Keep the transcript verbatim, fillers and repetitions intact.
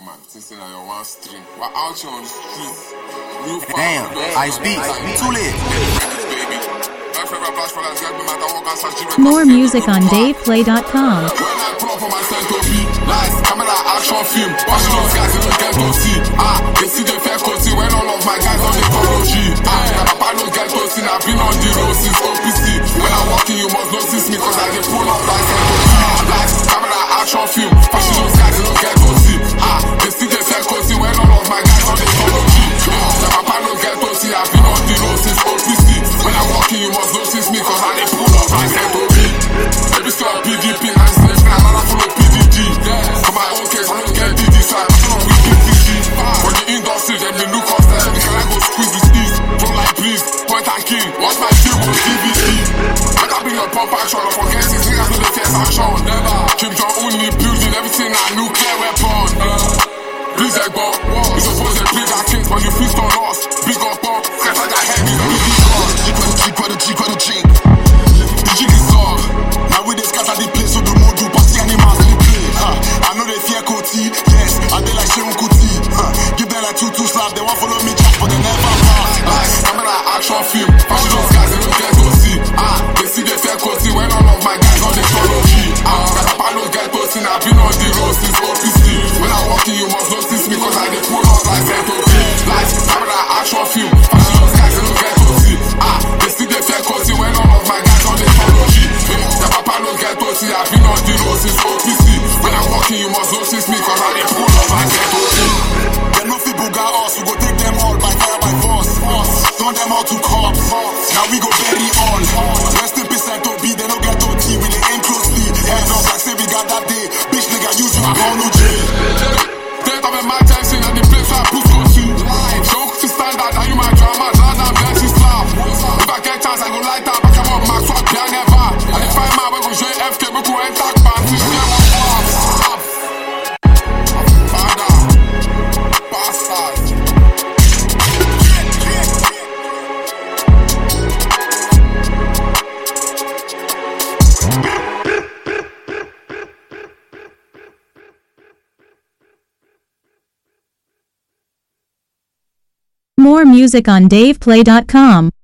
man. Since then, you're one stream. We're out here on the streets. Real Damn, Ice Beats, too lit. More music on dave play dot com. When I pull up on my center beat, nice camera action film. Watching those guys in the ghetto see. Ah, they see the fair cozy when all of my guys on the technology. Ah, my papa no get to see. I've been on the road since O P C. When I walk in, you must notice me cause I get pull up like center beat. Nice camera action film. Watching those guys in the ghetto see. Ah, they see the fair cozy when all of my guys on the technology. My papa no get to see. I've been on the road since O P C. When I walk in, you must notice me cause I get pull up like center beat. Baby still a P D P and snitch, and I'm not full of P D D. For my own case, I don't get D D, so I don't know with P D G. For the industry, then they look us there, they can I go squeeze with ease. Don't like please, point and kill, watch my film on D V D. Better bring your pump action, or forget this, niggas with the face action. Kim Jong-un in the building, everything a nuclear weapon. Please, I go, you supposed to play that king, but you feast on us. Big up, up, scatter that head, it's a big gun. G for the G, for the G, for the G. The jig is up. Now we just scatter the place so the more do pass the animals in the play. Huh. I know they fear Koti, yes, I they like Sharon Kuti. Huh. Give them like two two slap, they want follow me jack, but they never pass. Like, I'm in an action film, watching those guys in the ghetto see. Ah, they see they fear Koti when all of my guys on the technology. Ah, my papa no get to see, I've been on the road since O P C. When I walk in, you must notice me cause I dey pull up like Zento P. Like, I'm in an action film, watching those guys in the ghetto see. Ah, they see they fear Koti when all of my guys on the technology. The papa no get to see, I've been on the road since O P C. When I walk in, you must notice me cause I dey pull up like Zento P. Them no fit buga us, we go take them all by fire by force. Turn them all to cops, now we go bury all. Rest in peace Zento P, they no get O T, we dey aim closely. Heads up like say we got that day, bitch nigga use you, I call no jail. Death of a man Tyson and the place where I put go to. So to stand out, are you my drama? Land and bless his slap. If I get chance, I go light up, I come up, Max, what can never. And if I man, we go J F K, we go enter back, we go never stop. Father, bastard. More music on dave play dot com.